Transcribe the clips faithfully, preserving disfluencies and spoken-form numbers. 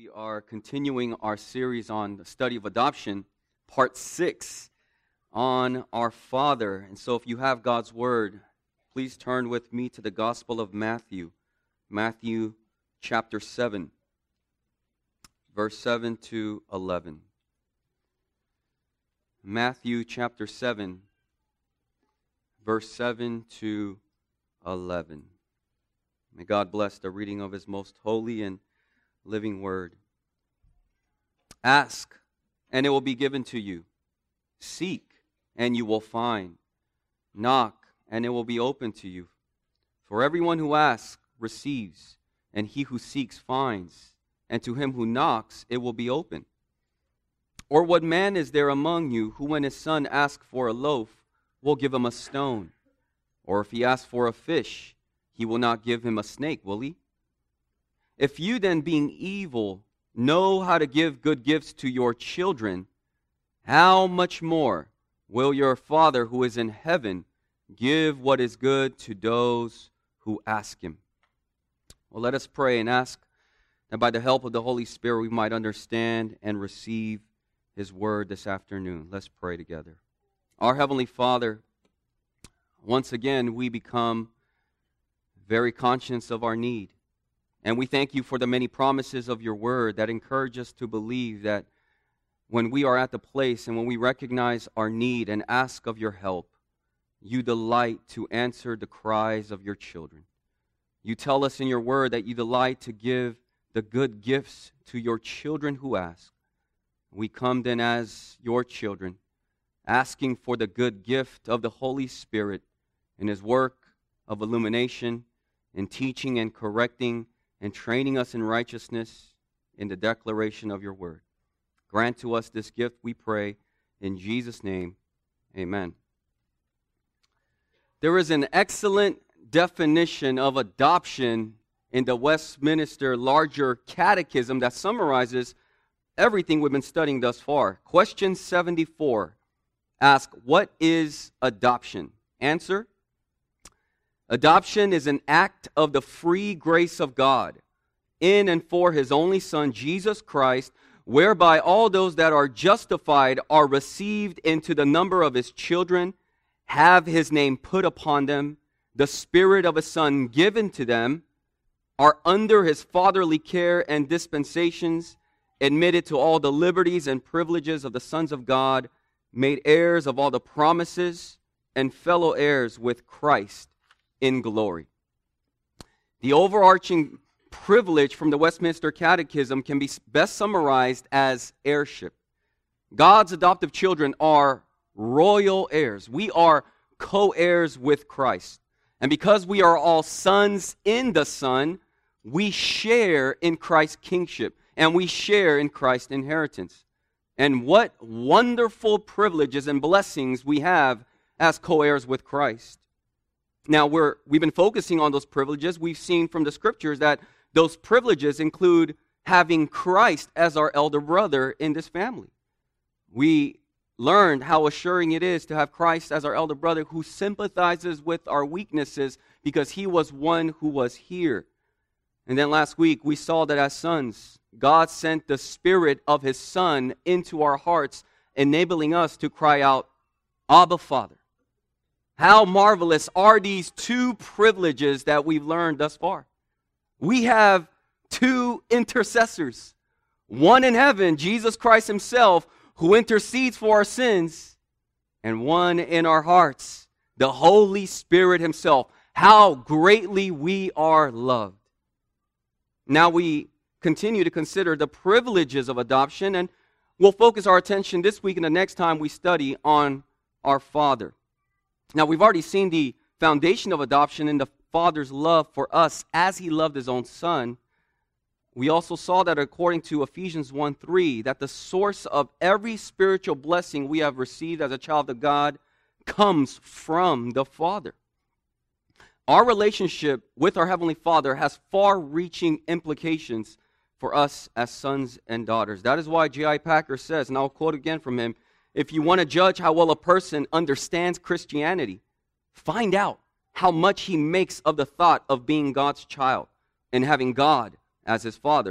are continuing our series on the study of adoption, part six, on our Father. And so if you have God's Word, please turn with me to the Gospel of Matthew, Matthew chapter seven, verse seven to eleven. Matthew chapter seven, verse seven to eleven. May God bless the reading of His most holy and living word. Ask, and it will be given to you. Seek, and you will find. Knock, and it will be open to you. For everyone who asks receives, and he who seeks finds, and to him who knocks it will be open. Or what man is there among you who, when his son asks for a loaf, will give him a stone? Or if he asks for a fish, he will not give him a snake, will he? If you then, being evil, know how to give good gifts to your children, how much more will your Father who is in heaven give what is good to those who ask Him? Well, let us pray and ask that by the help of the Holy Spirit we might understand and receive His word this afternoon. Let's pray together. Our Heavenly Father, once again we become very conscious of our need. And we thank you for the many promises of your word that encourage us to believe that when we are at the place and when we recognize our need and ask of your help, you delight to answer the cries of your children. You tell us in your word that you delight to give the good gifts to your children who ask. We come then as your children, asking for the good gift of the Holy Spirit in His work of illumination, in teaching and correcting and training us in righteousness in the declaration of your word. Grant to us this gift, we pray, in Jesus' name, amen. There is an excellent definition of adoption in the Westminster Larger Catechism that summarizes everything we've been studying thus far. Question seventy-four asks, what is adoption? Answer: adoption is an act of the free grace of God in and for His only Son, Jesus Christ, whereby all those that are justified are received into the number of His children, have His name put upon them, the Spirit of His Son given to them, are under His fatherly care and dispensations, admitted to all the liberties and privileges of the sons of God, made heirs of all the promises, and fellow heirs with Christ in glory. The overarching privilege from the Westminster Catechism can be best summarized as heirship. God's adoptive children are royal heirs. We are co-heirs with Christ. And because we are all sons in the Son, we share in Christ's kingship and we share in Christ's inheritance. And what wonderful privileges and blessings we have as co-heirs with Christ. Now, we're, we've been focusing on those privileges. We've seen from the Scriptures that those privileges include having Christ as our elder brother in this family. We learned how assuring it is to have Christ as our elder brother who sympathizes with our weaknesses because He was one who was here. And then last week we saw that as sons, God sent the Spirit of His Son into our hearts, enabling us to cry out, Abba, Father. How marvelous are these two privileges that we've learned thus far. We have two intercessors. One in heaven, Jesus Christ Himself, who intercedes for our sins, and one in our hearts, the Holy Spirit Himself. How greatly we are loved. Now we continue to consider the privileges of adoption, and we'll focus our attention this week and the next time we study on our Father. Now, we've already seen the foundation of adoption in the Father's love for us as He loved His own Son. We also saw that according to Ephesians one three, that the source of every spiritual blessing we have received as a child of God comes from the Father. Our relationship with our Heavenly Father has far-reaching implications for us as sons and daughters. That is why J I Packer says, and I'll quote again from him, if you want to judge how well a person understands Christianity, find out how much he makes of the thought of being God's child and having God as his father.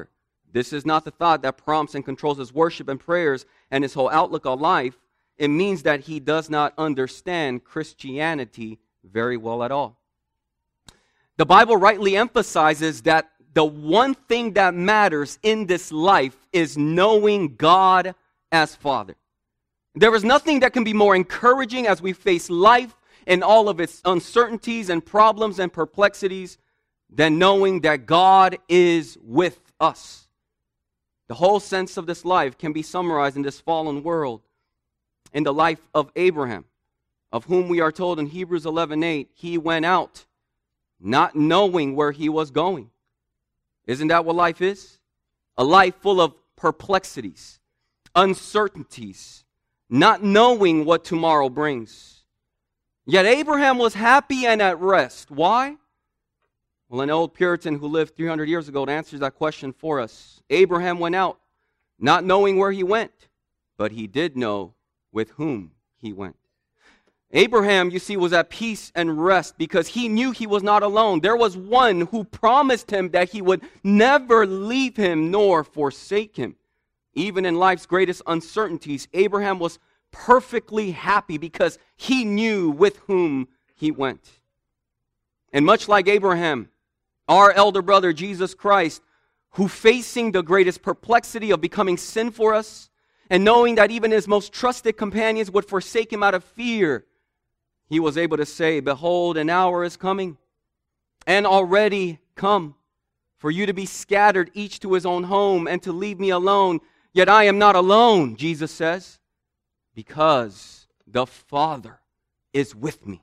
This is not the thought that prompts and controls his worship and prayers and his whole outlook on life. It means that he does not understand Christianity very well at all. The Bible rightly emphasizes that the one thing that matters in this life is knowing God as Father. There is nothing that can be more encouraging as we face life and all of its uncertainties and problems and perplexities than knowing that God is with us. The whole sense of this life can be summarized in this fallen world in the life of Abraham, of whom we are told in Hebrews eleven eight, he went out not knowing where he was going. Isn't that what life is? A life full of perplexities, uncertainties, not knowing what tomorrow brings. Yet Abraham was happy and at rest. Why? Well, an old Puritan who lived three hundred years ago answers that question for us. Abraham went out, not knowing where he went, but he did know with whom he went. Abraham, you see, was at peace and rest because he knew he was not alone. There was one who promised him that he would never leave him nor forsake him. Even in life's greatest uncertainties, Abraham was perfectly happy because he knew with whom he went. And much like Abraham, our elder brother, Jesus Christ, who facing the greatest perplexity of becoming sin for us, and knowing that even his most trusted companions would forsake him out of fear, he was able to say, behold, an hour is coming, and already come, for you to be scattered each to his own home, and to leave me alone. Yet I am not alone, Jesus says, because the Father is with me.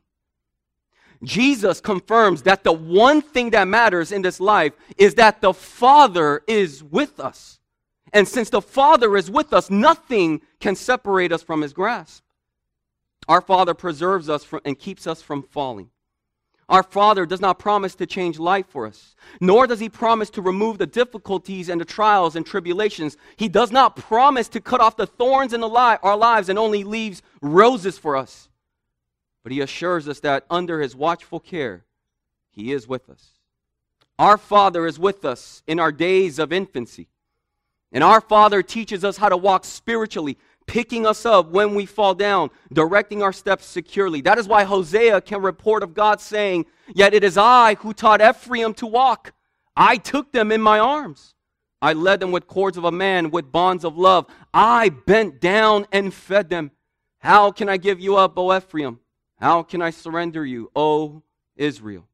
Jesus confirms that the one thing that matters in this life is that the Father is with us. And since the Father is with us, nothing can separate us from His grasp. Our Father preserves us from, and keeps us from falling. Our Father does not promise to change life for us, nor does He promise to remove the difficulties and the trials and tribulations. He does not promise to cut off the thorns in the li- our lives and only leaves roses for us. But He assures us that under His watchful care, He is with us. Our Father is with us in our days of infancy. And our Father teaches us how to walk spiritually, picking us up when we fall down, directing our steps securely. That is why Hosea can report of God saying, yet it is I who taught Ephraim to walk. I took them in my arms. I led them with cords of a man, with bonds of love. I bent down and fed them. How can I give you up, O Ephraim? How can I surrender you, O Israel?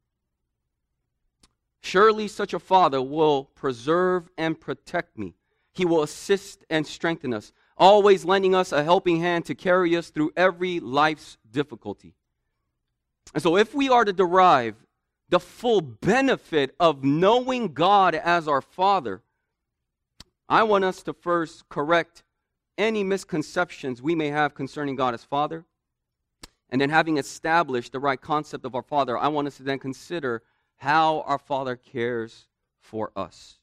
Surely such a Father will preserve and protect me. He will assist and strengthen us, always lending us a helping hand to carry us through every life's difficulty. And so if we are to derive the full benefit of knowing God as our Father, I want us to first correct any misconceptions we may have concerning God as Father. And then having established the right concept of our Father, I want us to then consider how our Father cares for us.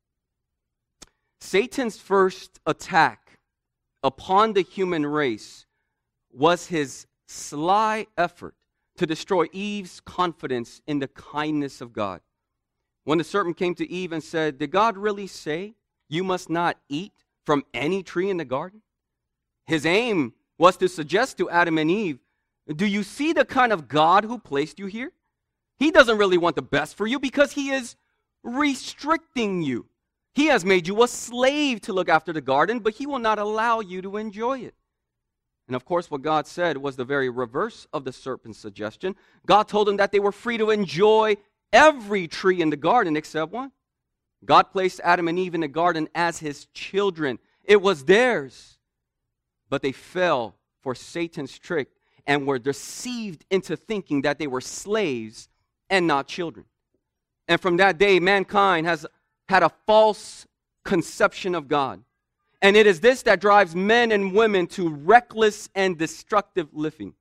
Satan's first attack upon the human race was his sly effort to destroy Eve's confidence in the kindness of God. When the serpent came to Eve and said, did God really say you must not eat from any tree in the garden? His aim was to suggest to Adam and Eve, do you see the kind of God who placed you here? He doesn't really want the best for you because He is restricting you. He has made you a slave to look after the garden, but He will not allow you to enjoy it. And of course, what God said was the very reverse of the serpent's suggestion. God told them that they were free to enjoy every tree in the garden except one. God placed Adam and Eve in the garden as His children. It was theirs. But they fell for Satan's trick and were deceived into thinking that they were slaves and not children. And from that day, mankind has had a false conception of God. And it is this that drives men and women to reckless and destructive living.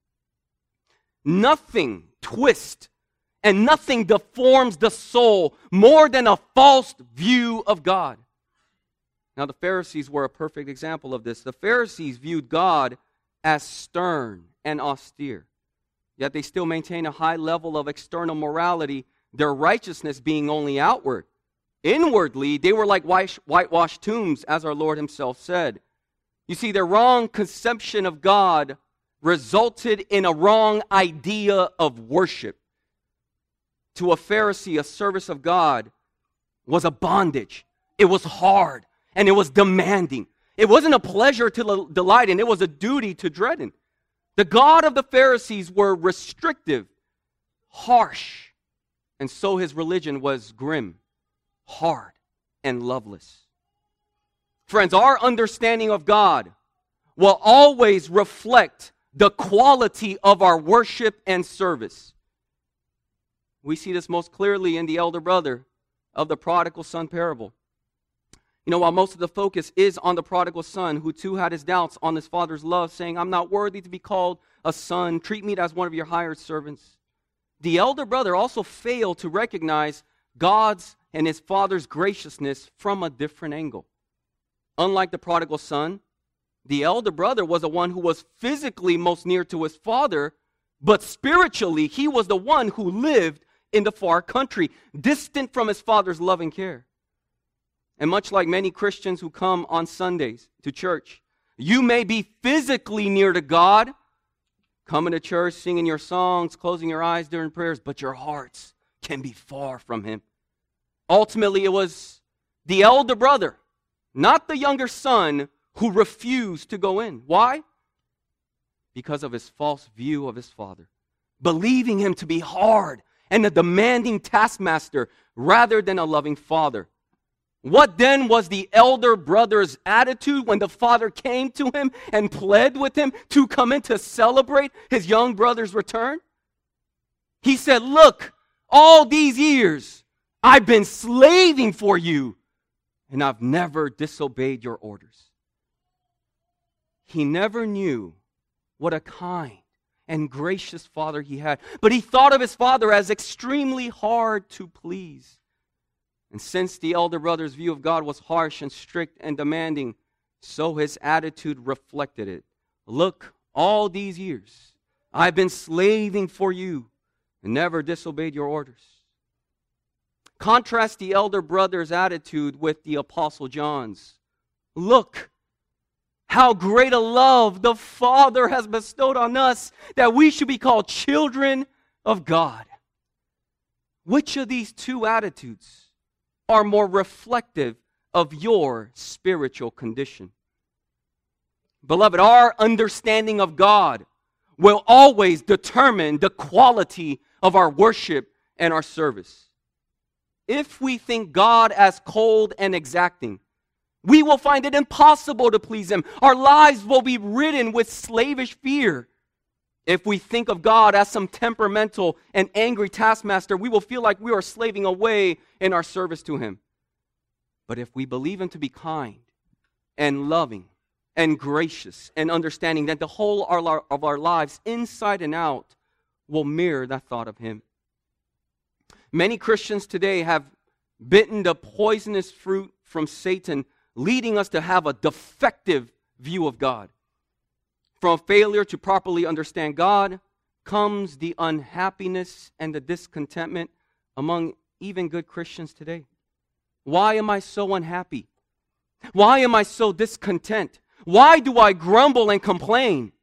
Nothing twists and nothing deforms the soul more than a false view of God. Now, the Pharisees were a perfect example of this. The Pharisees viewed God as stern and austere, yet they still maintain a high level of external morality, their righteousness being only outward. Inwardly, they were like white- whitewashed tombs, as our Lord himself said. You see, their wrong conception of God resulted in a wrong idea of worship. To a Pharisee, a service of God was a bondage. It was hard, and it was demanding. It wasn't a pleasure to delight in, it was a duty to dread in. The God of the Pharisees were restrictive, harsh, and so his religion was grim, hard, and loveless. Friends, our understanding of God will always reflect the quality of our worship and service. We see this most clearly in the elder brother of the prodigal son parable. You know, while most of the focus is on the prodigal son, who too had his doubts on his father's love, saying, I'm not worthy to be called a son, treat me as one of your hired servants. The elder brother also failed to recognize God's and his father's graciousness from a different angle. Unlike the prodigal son, the elder brother was the one who was physically most near to his father, but spiritually he was the one who lived in the far country, distant from his father's loving care. And much like many Christians who come on Sundays to church, you may be physically near to God, coming to church, singing your songs, closing your eyes during prayers, but your hearts can be far from him. Ultimately, it was the elder brother, not the younger son, who refused to go in. Why? Because of his false view of his father, believing him to be hard and a demanding taskmaster rather than a loving father. What then was the elder brother's attitude when the father came to him and pled with him to come in to celebrate his young brother's return? He said, look, all these years I've been slaving for you, and I've never disobeyed your orders. He never knew what a kind and gracious father he had, but he thought of his father as extremely hard to please. And since the elder brother's view of God was harsh and strict and demanding, so his attitude reflected it. Look, all these years, I've been slaving for you and never disobeyed your orders. Contrast the elder brother's attitude with the Apostle John's. Look, how great a love the Father has bestowed on us that we should be called children of God. Which of these two attitudes are more reflective of your spiritual condition? Beloved, our understanding of God will always determine the quality of our worship and our service. If we think God as cold and exacting, we will find it impossible to please Him. Our lives will be ridden with slavish fear. If we think of God as some temperamental and angry taskmaster, we will feel like we are slaving away in our service to Him. But if we believe Him to be kind and loving and gracious and understanding, then the whole of our lives, inside and out, will mirror that thought of Him. Many Christians today have bitten the poisonous fruit from Satan, leading us to have a defective view of God. From failure to properly understand God comes the unhappiness and the discontentment among even good Christians today. Why am I so unhappy? Why am I so discontent? Why do I grumble and complain?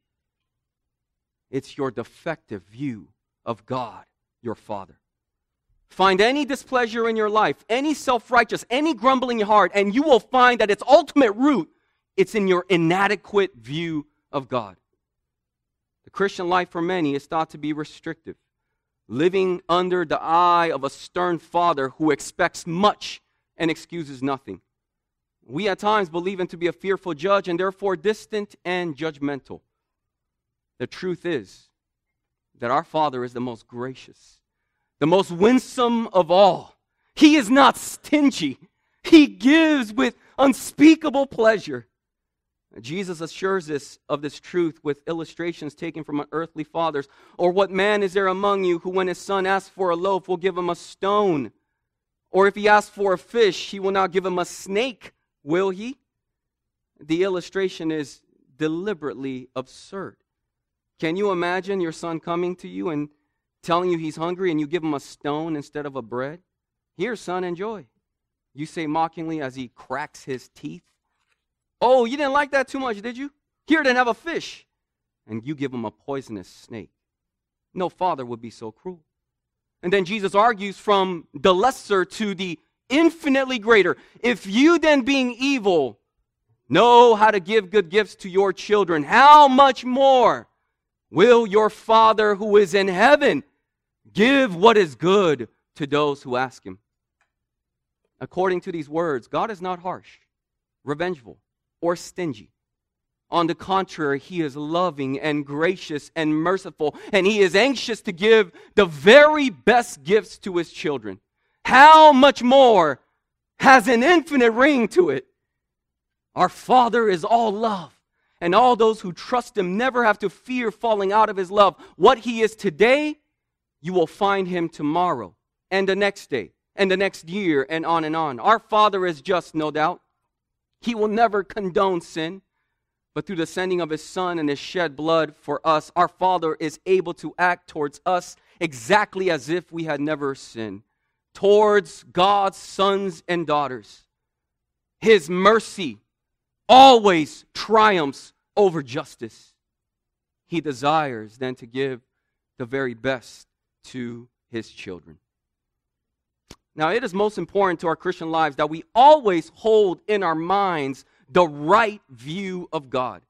It's your defective view of God, your Father. Find any displeasure in your life, any self-righteous, any grumbling heart, and you will find that its ultimate root, it's in your inadequate view of God. The Christian life for many is thought to be restrictive, living under the eye of a stern father who expects much and excuses nothing. We at times believe him to be a fearful judge and therefore distant and judgmental. The truth is that our Father is the most gracious, the most winsome of all. He is not stingy. He gives with unspeakable pleasure. Jesus assures us of this truth with illustrations taken from earthly fathers. Or what man is there among you who, when his son asks for a loaf, will give him a stone? Or if he asks for a fish, he will not give him a snake, will he? The illustration is deliberately absurd. Can you imagine your son coming to you and telling you he's hungry and you give him a stone instead of a bread? Here, son, enjoy. You say mockingly as he cracks his teeth. Oh, you didn't like that too much, did you? Here, then have a fish. And you give him a poisonous snake. No father would be so cruel. And then Jesus argues from the lesser to the infinitely greater. If you then, being evil, know how to give good gifts to your children, how much more will your Father who is in heaven give what is good to those who ask him? According to these words, God is not harsh, revengeful, or stingy. On the contrary, he is loving and gracious and merciful, and he is anxious to give the very best gifts to his children. How much more has an infinite ring to it? Our Father is all love, and all those who trust him never have to fear falling out of his love. What he is today, you will find him tomorrow, and the next day, and the next year, and on and on. Our Father is just, no doubt. He will never condone sin. But through the sending of his Son and his shed blood for us, our Father is able to act towards us exactly as if we had never sinned. Towards God's sons and daughters. His mercy always triumphs over justice. He desires then to give the very best to his children. Now, it is most important to our Christian lives that we always hold in our minds the right view of God.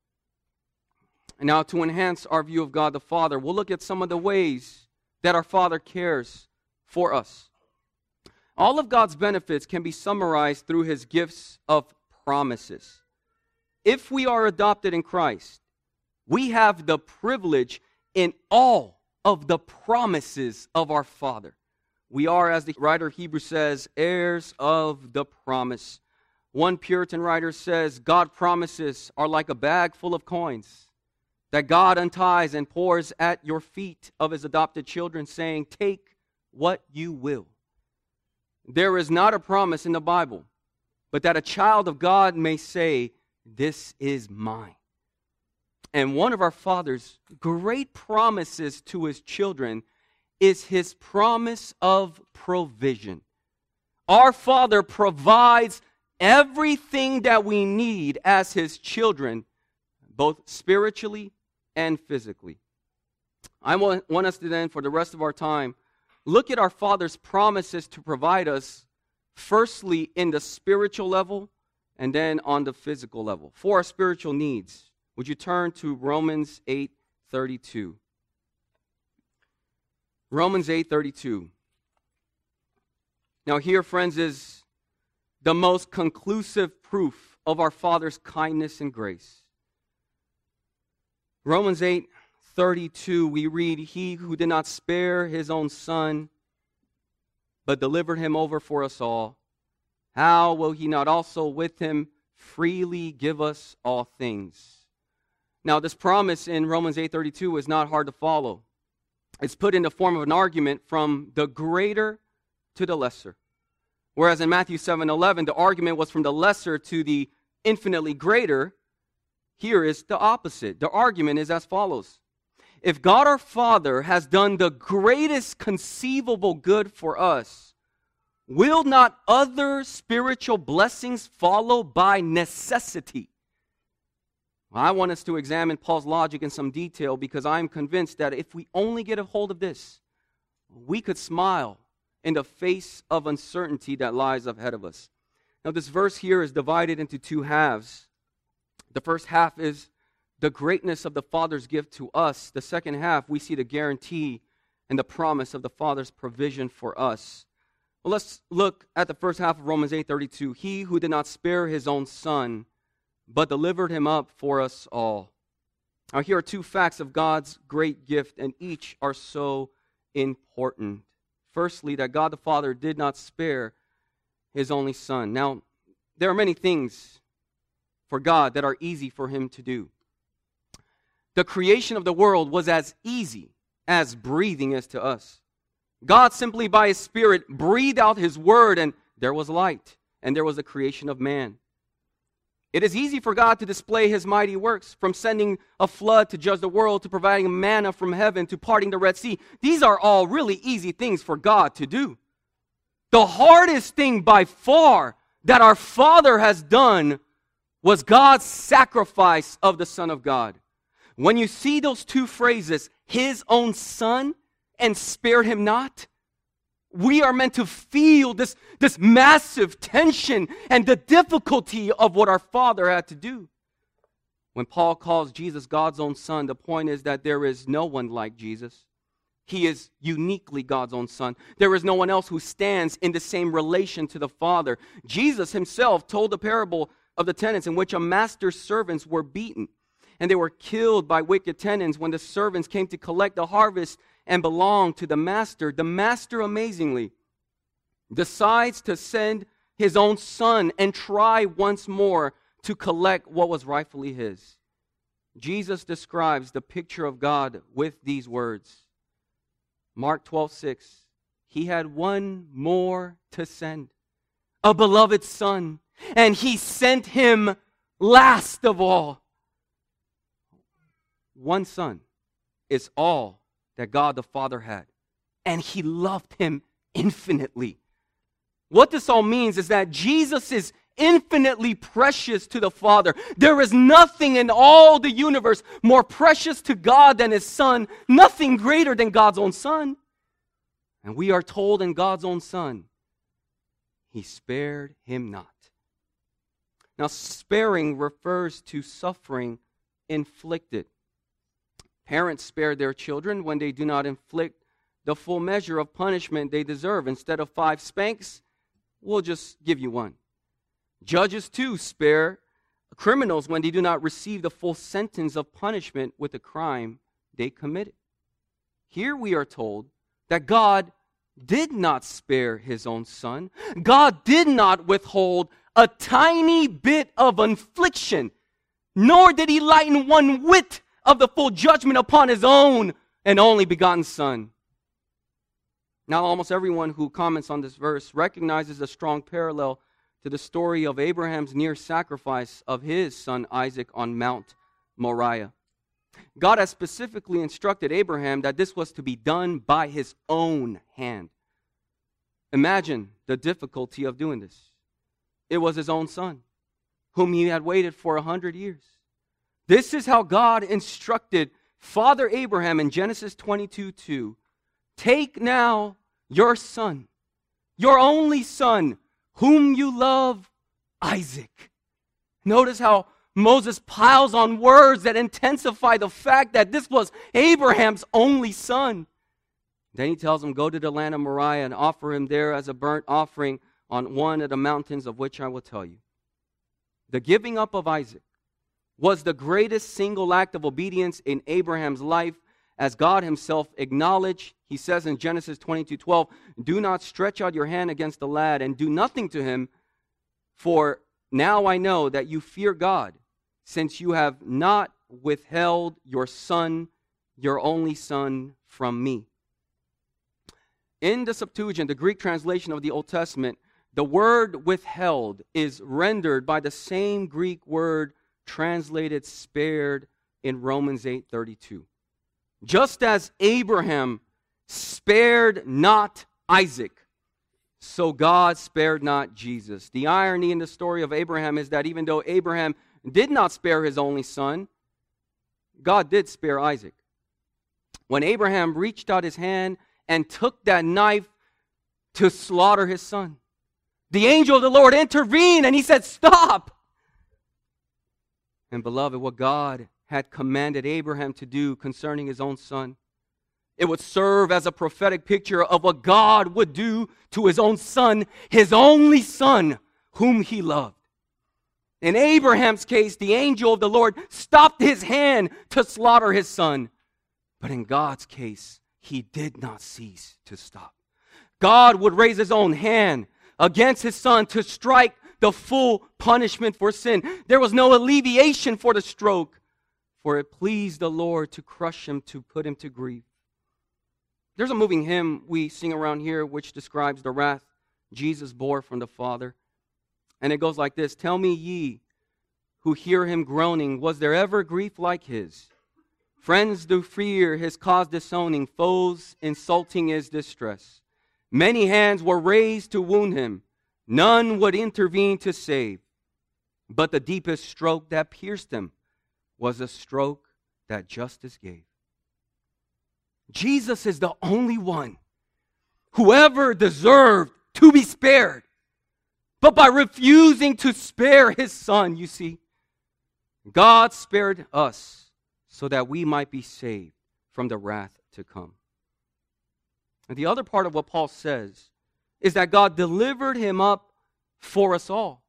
And now, to enhance our view of God the Father, we'll look at some of the ways that our Father cares for us. All of God's benefits can be summarized through his gifts of promises. If we are adopted in Christ, we have the privilege in all of the promises of our Father. We are, as the writer of Hebrews says, heirs of the promise. One Puritan writer says, God promises are like a bag full of coins that God unties and pours at your feet of his adopted children, saying, take what you will. There is not a promise in the Bible, but that a child of God may say, this is mine. And one of our Father's great promises to his children is his promise of provision. Our Father provides everything that we need as his children, both spiritually and physically. I want, want us to then, for the rest of our time, look at our Father's promises to provide us, firstly in the spiritual level, and then on the physical level. For our spiritual needs, would you turn to Romans eight thirty-two? Romans eight thirty-two. Now here, friends, is the most conclusive proof of our Father's kindness and grace. Romans eight thirty-two, we read, he who did not spare his own Son, but delivered him over for us all, how will he not also with him freely give us all things? Now, this promise in Romans eight thirty-two is not hard to follow. It's put in the form of an argument from the greater to the lesser. Whereas in Matthew seven eleven, the argument was from the lesser to the infinitely greater, here is the opposite. The argument is as follows. If God our Father has done the greatest conceivable good for us, will not other spiritual blessings follow by necessity? Well, I want us to examine Paul's logic in some detail because I'm convinced that if we only get a hold of this, we could smile in the face of uncertainty that lies ahead of us. Now, this verse here is divided into two halves. The first half is the greatness of the Father's gift to us. The second half, we see the guarantee and the promise of the Father's provision for us. Well, let's look at the first half of Romans eight thirty-two. He who did not spare his own Son, but delivered him up for us all. Now, here are two facts of God's great gift, and each are so important. Firstly, that God the Father did not spare his only Son. Now, there are many things for God that are easy for him to do. The creation of the world was as easy as breathing is to us. God simply by his Spirit breathed out his word, and there was light, and there was the creation of man. It is easy for God to display his mighty works, from sending a flood to judge the world, to providing manna from heaven, to parting the Red Sea. These are all really easy things for God to do. The hardest thing by far that our Father has done was God's sacrifice of the Son of God. When you see those two phrases, His own Son and spared Him not, we are meant to feel this, this massive tension and the difficulty of what our Father had to do. When Paul calls Jesus God's own Son, the point is that there is no one like Jesus. He is uniquely God's own Son. There is no one else who stands in the same relation to the Father. Jesus Himself told the parable of the tenants in which a master's servants were beaten, and they were killed by wicked tenants when the servants came to collect the harvest and belonged to the master. The master, amazingly, decides to send his own son and try once more to collect what was rightfully his. Jesus describes the picture of God with these words. Mark twelve six, He had one more to send, a beloved son, and He sent Him last of all. One son is all that God the Father had, and He loved Him infinitely. What this all means is that Jesus is infinitely precious to the Father. There is nothing in all the universe more precious to God than His Son, nothing greater than God's own Son. And we are told in God's own Son, He spared Him not. Now, sparing refers to suffering inflicted. Parents spare their children when they do not inflict the full measure of punishment they deserve. Instead of five spanks, we'll just give you one. Judges, too, spare criminals when they do not receive the full sentence of punishment with the crime they committed. Here we are told that God did not spare His own Son. God did not withhold a tiny bit of infliction, nor did He lighten one whit of the full judgment upon His own and only begotten Son. Now, almost everyone who comments on this verse recognizes a strong parallel to the story of Abraham's near sacrifice of his son Isaac on Mount Moriah. God has specifically instructed Abraham that this was to be done by his own hand. Imagine the difficulty of doing this. It was his own son, whom he had waited for a hundred years. This is how God instructed Father Abraham in Genesis twenty-two two. Take now your son, your only son, whom you love, Isaac. Notice how Moses piles on words that intensify the fact that this was Abraham's only son. Then he tells him, go to the land of Moriah and offer him there as a burnt offering on one of the mountains of which I will tell you. The giving up of Isaac was the greatest single act of obedience in Abraham's life, as God Himself acknowledged. He says in Genesis twenty-two twelve, do not stretch out your hand against the lad and do nothing to him, for now I know that you fear God, since you have not withheld your son, your only son, from me. In the Septuagint, the Greek translation of the Old Testament, the word withheld is rendered by the same Greek word translated spared in Romans eight thirty-two. Just as Abraham spared not Isaac, so God spared not Jesus. The irony in the story of Abraham is that even though Abraham did not spare his only son, God did spare Isaac. When Abraham reached out his hand and took that knife to slaughter his son, the angel of the Lord intervened and He said, stop. And beloved, what God had commanded Abraham to do concerning his own son, it would serve as a prophetic picture of what God would do to His own son, His only son, whom He loved. In Abraham's case, the angel of the Lord stopped his hand to slaughter his son. But in God's case, He did not cease to stop. God would raise His own hand against His son to strike the full punishment for sin. There was no alleviation for the stroke, for it pleased the Lord to crush him, to put him to grief. There's a moving hymn we sing around here which describes the wrath Jesus bore from the Father. And it goes like this: tell me, ye who hear Him groaning, was there ever grief like His? Friends do fear His cause disowning, foes insulting His distress. Many hands were raised to wound him. None would intervene to save. But the deepest stroke that pierced him was a stroke that justice gave. Jesus is the only one who ever deserved to be spared. But by refusing to spare his son, you see, God spared us so that we might be saved from the wrath to come. And the other part of what Paul says is that God delivered him up for us all.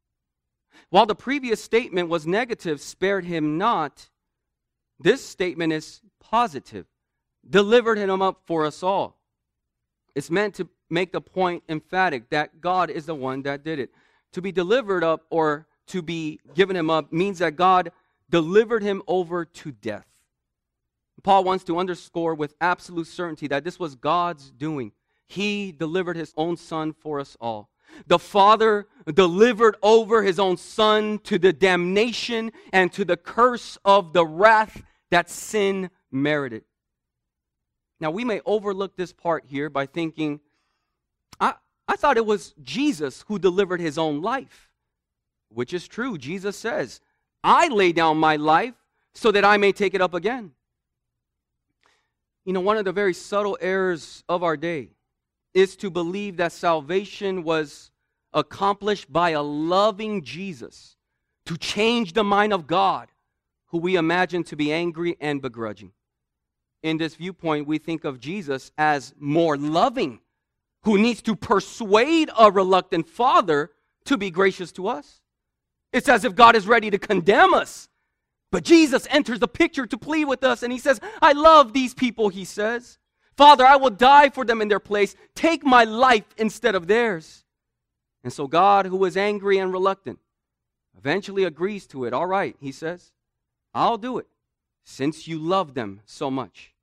While the previous statement was negative, spared him not, this statement is positive. Delivered him up for us all. It's meant to make the point emphatic that God is the one that did it. To be delivered up or to be given him up means that God delivered him over to death. Paul wants to underscore with absolute certainty that this was God's doing. He delivered his own son for us all. The Father delivered over his own son to the damnation and to the curse of the wrath that sin merited. Now, we may overlook this part here by thinking, I, I thought it was Jesus who delivered his own life, which is true. Jesus says, I lay down my life so that I may take it up again. You know, one of the very subtle errors of our day is to believe that salvation was accomplished by a loving Jesus to change the mind of God, who we imagine to be angry and begrudging. In this viewpoint, we think of Jesus as more loving, who needs to persuade a reluctant father to be gracious to us. It's as if God is ready to condemn us. But Jesus enters the picture to plead with us, and he says, I love these people, he says. Father, I will die for them in their place. Take my life instead of theirs. And so God, who is angry and reluctant, eventually agrees to it. All right, he says, I'll do it, since you love them so much.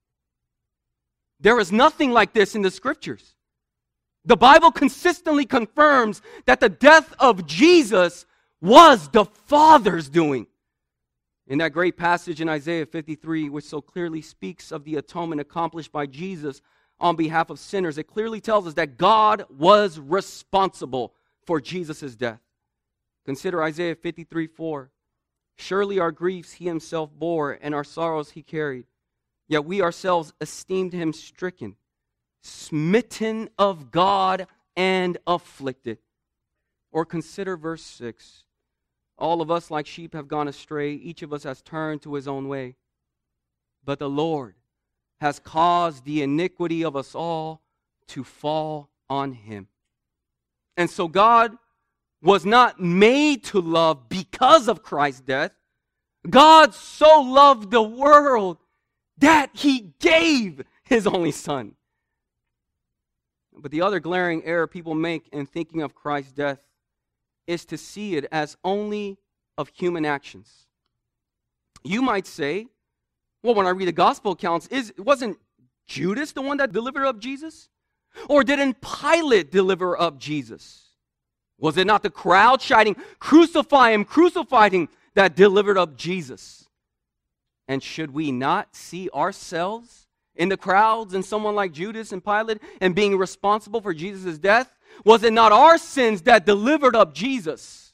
There is nothing like this in the Scriptures. The Bible consistently confirms that the death of Jesus was the Father's doing. In that great passage in Isaiah fifty-three, which so clearly speaks of the atonement accomplished by Jesus on behalf of sinners, it clearly tells us that God was responsible for Jesus' death. Consider Isaiah fifty-three four. Surely our griefs he himself bore, and our sorrows he carried. Yet we ourselves esteemed him stricken, smitten of God, and afflicted. Or consider verse six. All of us like sheep have gone astray. Each of us has turned to his own way. But the Lord has caused the iniquity of us all to fall on him. And so God was not made to love because of Christ's death. God so loved the world that he gave his only son. But the other glaring error people make in thinking of Christ's death is to see it as only of human actions. You might say, well, when I read the gospel accounts, is, wasn't Judas the one that delivered up Jesus? Or didn't Pilate deliver up Jesus? Was it not the crowd shouting, crucify him, crucify him, that delivered up Jesus? And should we not see ourselves in the crowds and someone like Judas and Pilate and being responsible for Jesus' death? Was it not our sins that delivered up Jesus?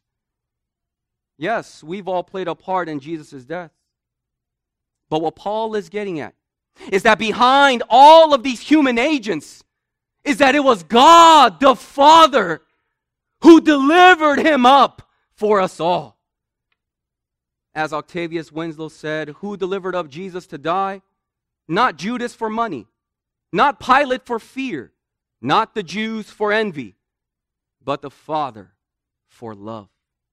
Yes, we've all played a part in Jesus' death. But what Paul is getting at is that behind all of these human agents is that it was God, the Father, who delivered him up for us all. As Octavius Winslow said, who delivered up Jesus to die? Not Judas for money, not Pilate for fear, not the Jews for envy, but the Father for love.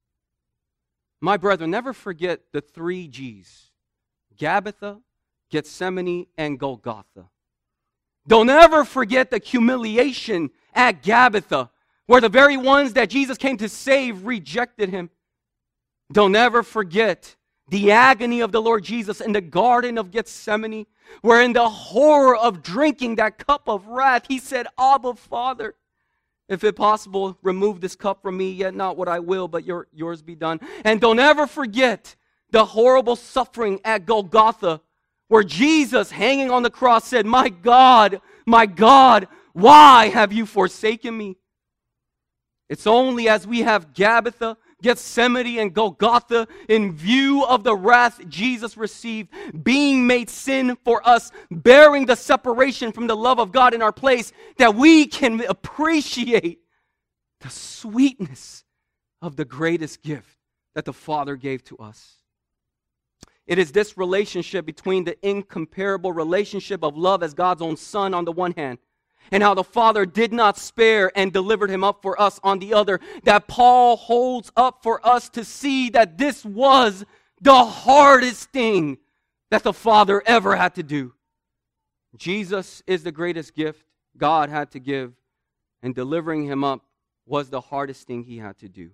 My brethren, never forget the three G's: Gabbatha, Gethsemane, and Golgotha. Don't ever forget the humiliation at Gabbatha, where the very ones that Jesus came to save rejected him. Don't ever forget the agony of the Lord Jesus in the Garden of Gethsemane, where in the horror of drinking that cup of wrath, he said, Abba, Father, if it possible, remove this cup from me, yet not what I will, but your, yours be done. And don't ever forget the horrible suffering at Golgotha, where Jesus, hanging on the cross, said, my God, my God, why have you forsaken me? It's only as we have Gabbatha, Gethsemane, and Golgotha in view of the wrath Jesus received, being made sin for us, bearing the separation from the love of God in our place, that we can appreciate the sweetness of the greatest gift that the Father gave to us. It is this relationship between the incomparable relationship of love as God's own Son on the one hand, and how the Father did not spare and delivered him up for us on the other, that Paul holds up for us to see that this was the hardest thing that the Father ever had to do. Jesus is the greatest gift God had to give, and delivering him up was the hardest thing he had to do.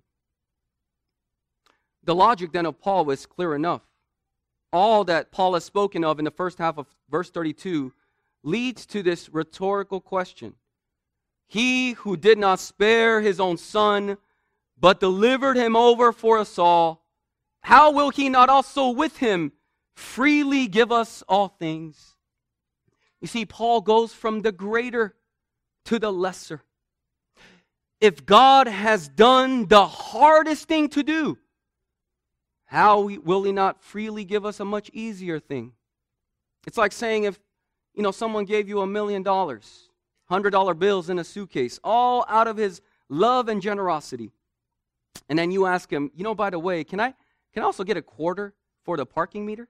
The logic then of Paul was clear enough. All that Paul has spoken of in the first half of verse thirty-two leads to this rhetorical question. He who did not spare his own Son, but delivered him over for us all, how will he not also with him freely give us all things? You see, Paul goes from the greater to the lesser. If God has done the hardest thing to do, how will he not freely give us a much easier thing? It's like saying if, you know, someone gave you a million dollars, hundred dollar bills in a suitcase, all out of his love and generosity. And then you ask him, you know, by the way, can I, can I also get a quarter for the parking meter?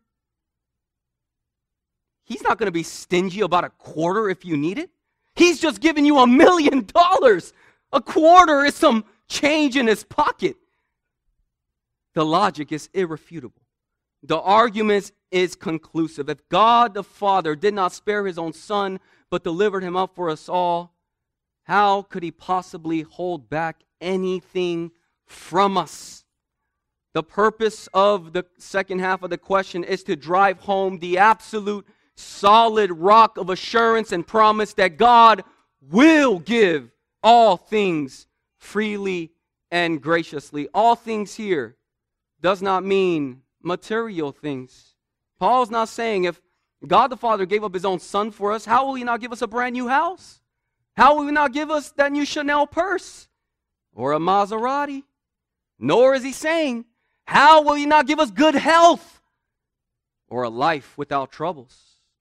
He's not going to be stingy about a quarter if you need it. He's just giving you a million dollars. A quarter is some change in his pocket. The logic is irrefutable. The argument is conclusive. If God the Father did not spare his own Son, but delivered him up for us all, how could he possibly hold back anything from us? The purpose of the second half of the question is to drive home the absolute solid rock of assurance and promise that God will give all things freely and graciously. All things here does not mean material things. Paul's not saying if God the Father gave up his own Son for us, how will he not give us a brand new house? How will he not give us that new Chanel purse or a Maserati? Nor is he saying, how will he not give us good health or a life without troubles?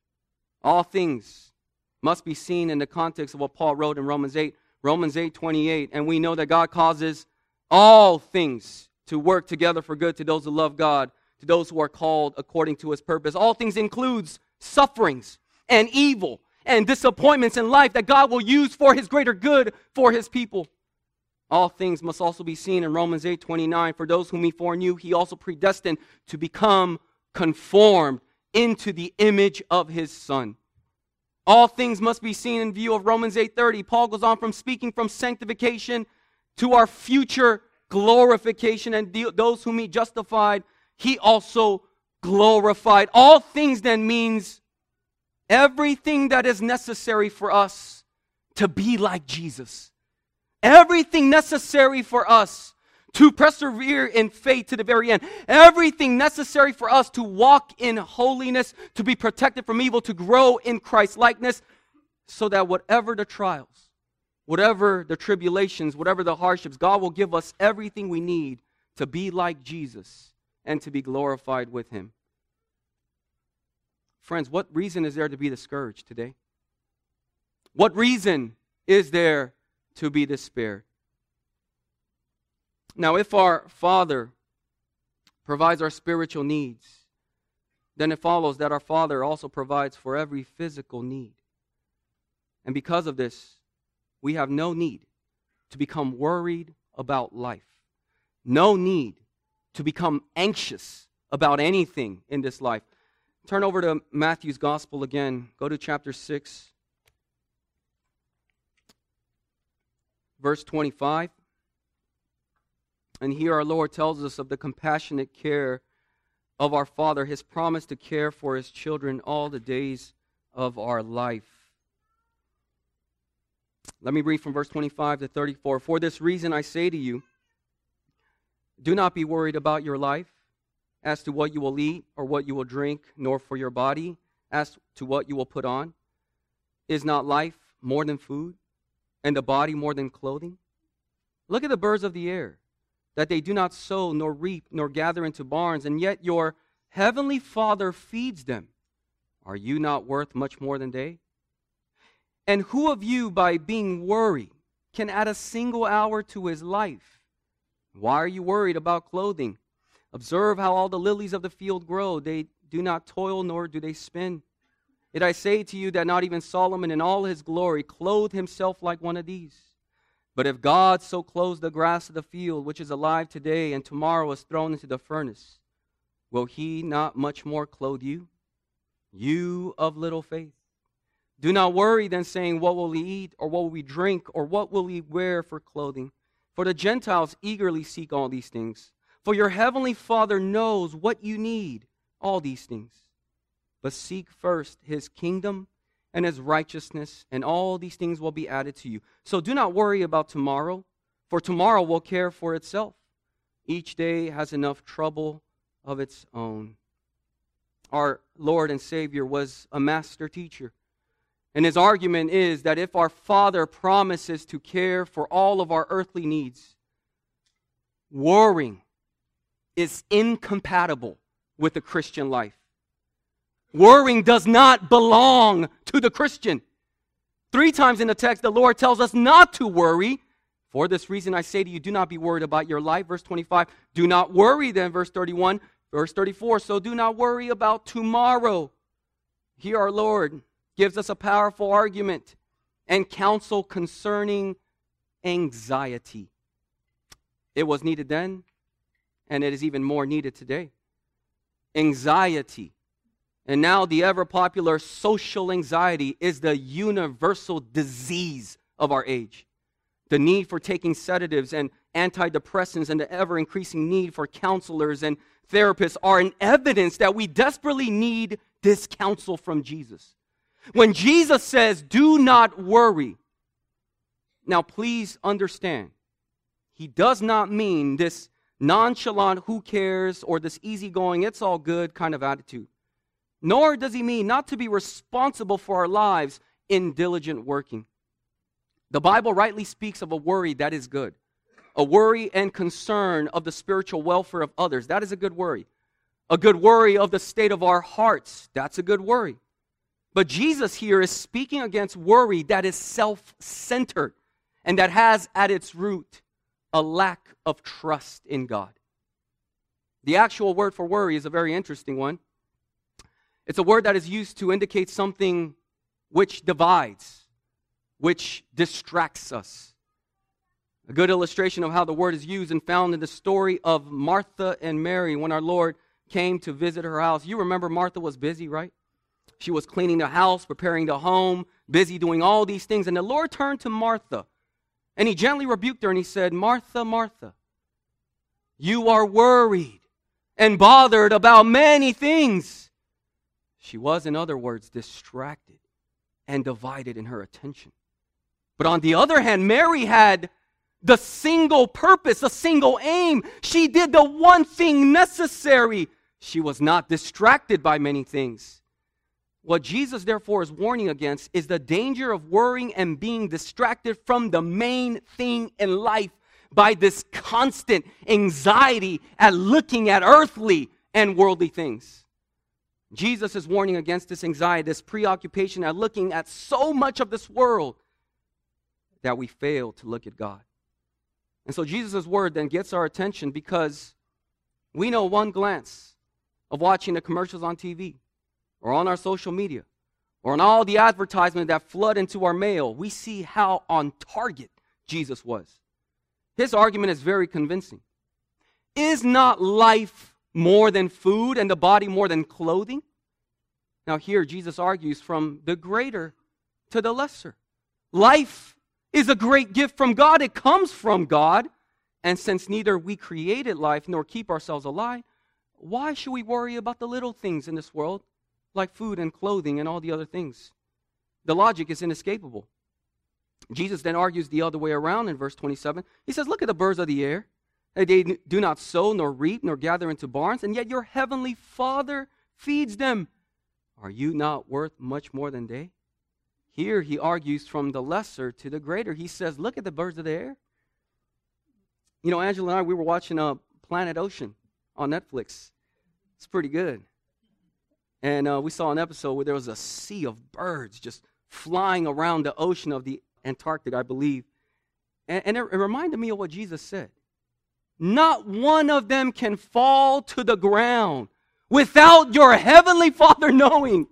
All things must be seen in the context of what Paul wrote in Romans eight, Romans eight twenty-eight, and we know that God causes all things to work together for good to those who love God, to those who are called according to his purpose. All things includes sufferings and evil and disappointments in life that God will use for his greater good for his people. All things must also be seen in Romans eight twenty-nine. For those whom he foreknew, he also predestined to become conformed into the image of his Son. All things must be seen in view of Romans eight thirty. Paul goes on from speaking from sanctification to our future glorification, and those whom he justified, he also glorified. All things then means everything that is necessary for us to be like Jesus. Everything necessary for us to persevere in faith to the very end. Everything necessary for us to walk in holiness, to be protected from evil, to grow in Christ's likeness, so that whatever the trials, whatever the tribulations, whatever the hardships, God will give us everything we need to be like Jesus and to be glorified with him. Friends, what reason is there to be discouraged today? What reason is there to be despaired? Now, if our Father provides our spiritual needs, then it follows that our Father also provides for every physical need. And because of this, we have no need to become worried about life. No need to become anxious about anything in this life. Turn over to Matthew's Gospel again. Go to chapter six, verse twenty-five. And here our Lord tells us of the compassionate care of our Father, his promise to care for his children all the days of our life. Let me read from verse twenty-five to thirty-four. For this reason I say to you, do not be worried about your life as to what you will eat or what you will drink, nor for your body as to what you will put on. Is not life more than food, and the body more than clothing? Look at the birds of the air, that they do not sow, nor reap, nor gather into barns, and yet your heavenly Father feeds them. Are you not worth much more than they? And who of you, by being worried, can add a single hour to his life? Why are you worried about clothing? Observe how all the lilies of the field grow. They do not toil, nor do they spin. Yet I say to you that not even Solomon in all his glory clothed himself like one of these. But if God so clothes the grass of the field, which is alive today and tomorrow is thrown into the furnace, will he not much more clothe you, you of little faith? Do not worry then, saying, what will we eat, or what will we drink, or what will we wear for clothing? For the Gentiles eagerly seek all these things. For your heavenly Father knows what you need, all these things. But seek first his kingdom and his righteousness, and all these things will be added to you. So do not worry about tomorrow, for tomorrow will care for itself. Each day has enough trouble of its own. Our Lord and Savior was a master teacher. And his argument is that if our Father promises to care for all of our earthly needs, worrying is incompatible with the Christian life. Worrying does not belong to the Christian. Three times in the text, the Lord tells us not to worry. For this reason, I say to you, do not be worried about your life. Verse twenty-five, do not worry then. Verse thirty-one, verse thirty-four, so do not worry about tomorrow. Here our Lord gives us a powerful argument and counsel concerning anxiety. It was needed then, and it is even more needed today. Anxiety. And now the ever-popular social anxiety is the universal disease of our age. The need for taking sedatives and antidepressants and the ever-increasing need for counselors and therapists are an evidence that we desperately need this counsel from Jesus. When Jesus says, do not worry, now please understand, he does not mean this nonchalant, who cares, or this easygoing, it's all good kind of attitude. Nor does he mean not to be responsible for our lives in diligent working. The Bible rightly speaks of a worry that is good. A worry and concern of the spiritual welfare of others. That is a good worry. A good worry of the state of our hearts. That's a good worry. But Jesus here is speaking against worry that is self-centered and that has at its root a lack of trust in God. The actual word for worry is a very interesting one. It's a word that is used to indicate something which divides, which distracts us. A good illustration of how the word is used and found in the story of Martha and Mary when our Lord came to visit her house. You remember Martha was busy, right? She was cleaning the house, preparing the home, busy doing all these things. And the Lord turned to Martha and he gently rebuked her and he said, Martha, Martha, you are worried and bothered about many things. She was, in other words, distracted and divided in her attention. But on the other hand, Mary had the single purpose, a single aim. She did the one thing necessary. She was not distracted by many things. What Jesus, therefore, is warning against is the danger of worrying and being distracted from the main thing in life by this constant anxiety at looking at earthly and worldly things. Jesus is warning against this anxiety, this preoccupation at looking at so much of this world that we fail to look at God. And so Jesus' word then gets our attention because we know one glance of watching the commercials on T V or on our social media or on all the advertisements that flood into our mail, we see how on target Jesus was. His argument is very convincing. Is not life more than food and the body more than clothing? Now here Jesus argues from the greater to the lesser. Life is a great gift from God. It comes from God. And since neither we created life nor keep ourselves alive, why should we worry about the little things in this world, like food and clothing and all the other things? The logic is inescapable. Jesus then argues the other way around in verse twenty-seven. He says, look at the birds of the air. They do not sow, nor reap, nor gather into barns, and yet your heavenly Father feeds them. Are you not worth much more than they? Here he argues from the lesser to the greater. He says, look at the birds of the air. You know, Angela and I, we were watching uh, Planet Ocean on Netflix. It's pretty good. And uh, we saw an episode where there was a sea of birds just flying around the ocean of the Antarctic, I believe. And, and it, it reminded me of what Jesus said. Not one of them can fall to the ground without your heavenly Father knowing.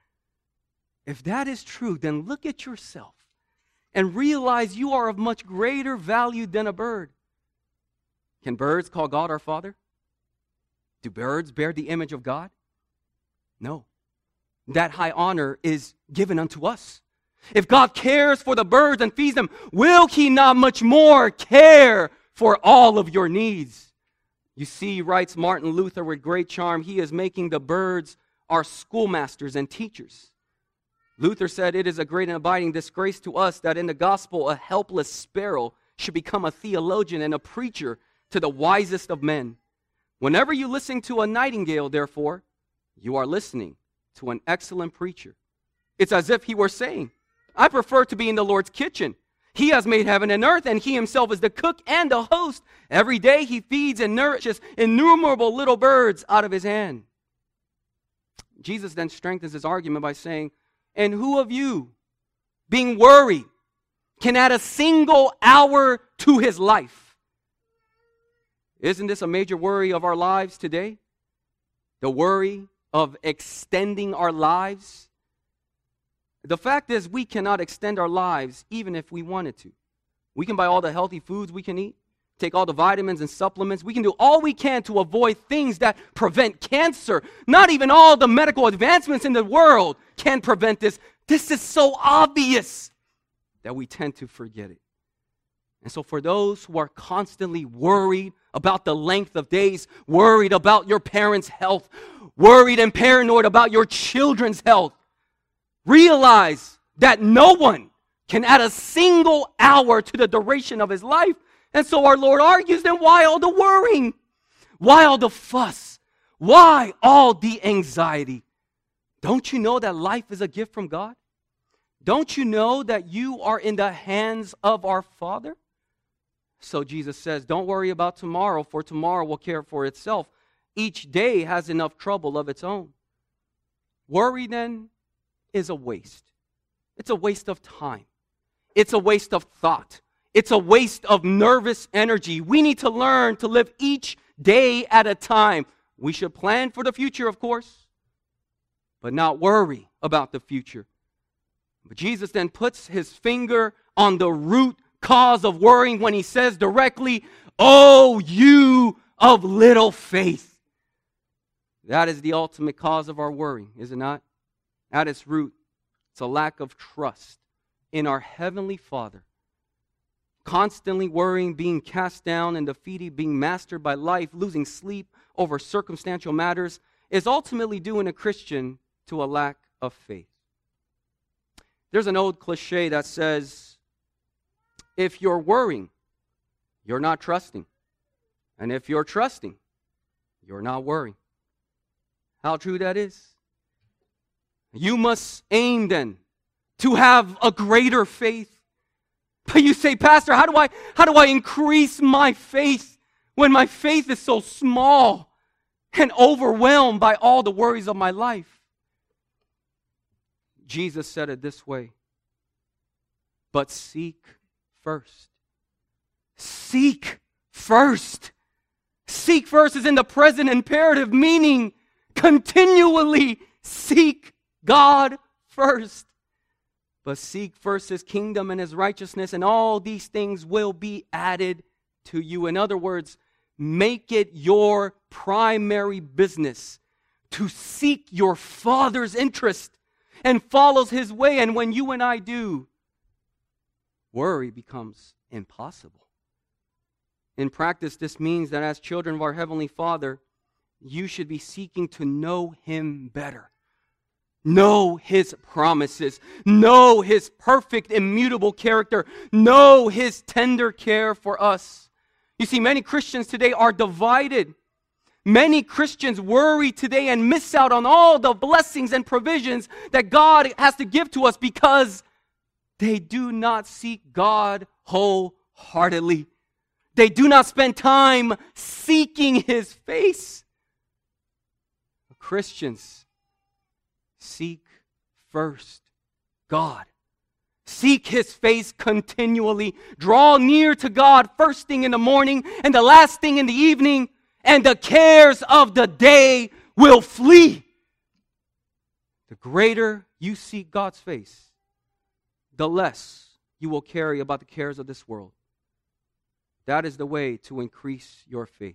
If that is true, then look at yourself and realize you are of much greater value than a bird. Can birds call God our Father? Do birds bear the image of God? No. That high honor is given unto us. If God cares for the birds and feeds them, will He not much more care for all of your needs? You see, writes Martin Luther with great charm, he is making the birds our schoolmasters and teachers. Luther said, it is a great and abiding disgrace to us that in the gospel a helpless sparrow should become a theologian and a preacher to the wisest of men. Whenever you listen to a nightingale, therefore, you are listening to an excellent preacher. It's as if he were saying, I prefer to be in the Lord's kitchen. He has made heaven and earth, and He Himself is the cook and the host. Every day He feeds and nourishes innumerable little birds out of His hand. Jesus then strengthens His argument by saying, and who of you, being worried, can add a single hour to his life? Isn't this a major worry of our lives today? The worry of extending our lives. The fact is, we cannot extend our lives even if we wanted to. We can buy all the healthy foods we can eat, take all the vitamins and supplements. We can do all we can to avoid things that prevent cancer. Not even all the medical advancements in the world can prevent this. This is so obvious that we tend to forget it. And so for those who are constantly worried about the length of days, worried about your parents' health, worried and paranoid about your children's health, realize that no one can add a single hour to the duration of his life. And so our Lord argues, then why all the worrying? Why all the fuss? Why all the anxiety? Don't you know that life is a gift from God? Don't you know that you are in the hands of our Father? So Jesus says, don't worry about tomorrow, for tomorrow will care for itself. Each day has enough trouble of its own. Worry then is a waste. It's a waste of time. It's a waste of thought. It's a waste of nervous energy. We need to learn to live each day at a time. We should plan for the future, of course, but not worry about the future. But Jesus then puts his finger on the root cause of worrying when he says directly, "Oh, you of little faith." That is the ultimate cause of our worry, is it not? At its root, it's a lack of trust in our Heavenly Father. Constantly worrying, being cast down and defeated, being mastered by life, losing sleep over circumstantial matters, is ultimately due in a Christian to a lack of faith. There's an old cliche that says, if you're worrying, you're not trusting. And if you're trusting, you're not worrying. How true that is. You must aim then to have a greater faith. But you say, Pastor, how do I how do I increase my faith when my faith is so small and overwhelmed by all the worries of my life? Jesus said it this way, but seek first. Seek first. Seek first is in the present imperative, meaning continually seek God first. But seek first His kingdom and His righteousness, and all these things will be added to you. In other words, make it your primary business to seek your Father's interest and follows His way. And when you and I do, worry becomes impossible. In practice, this means that as children of our Heavenly Father, you should be seeking to know Him better. Know His promises. Know His perfect, immutable character. Know His tender care for us. You see, many Christians today are divided. Many Christians worry today and miss out on all the blessings and provisions that God has to give to us because they do not seek God wholeheartedly. They do not spend time seeking His face. Christians, seek first God. Seek His face continually. Draw near to God first thing in the morning and the last thing in the evening, and the cares of the day will flee. The greater you seek God's face, the less you will carry about the cares of this world. That is the way to increase your faith.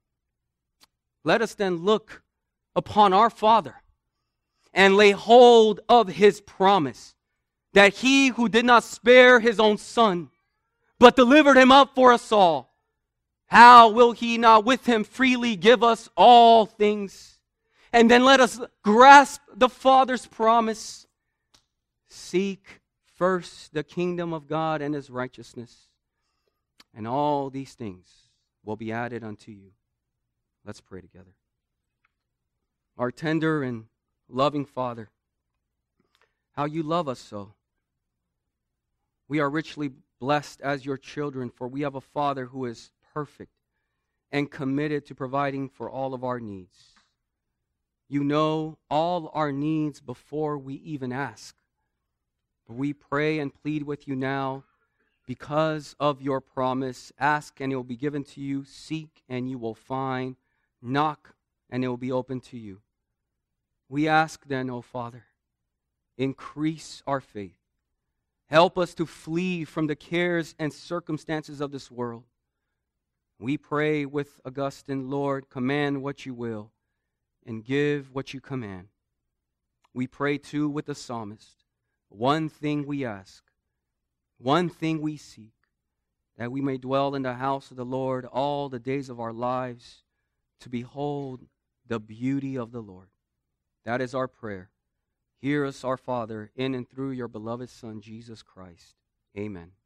Let us then look upon our Father and lay hold of His promise that He who did not spare His own Son, but delivered Him up for us all, how will He not with Him freely give us all things? And then let us grasp the Father's promise. Seek first the kingdom of God and His righteousness, and all these things will be added unto you. Let's pray together. Our tender and loving Father, how You love us so. We are richly blessed as Your children, for we have a Father who is perfect and committed to providing for all of our needs. You know all our needs before we even ask. But we pray and plead with You now because of Your promise. Ask and it will be given to you. Seek and you will find. Knock and it will be open to you. We ask then, O Father, increase our faith. Help us to flee from the cares and circumstances of this world. We pray with Augustine, Lord, command what You will and give what You command. We pray too with the psalmist, one thing we ask, one thing we seek, that we may dwell in the house of the Lord all the days of our lives, to behold the beauty of the Lord. That is our prayer. Hear us, our Father, in and through Your beloved Son, Jesus Christ. Amen.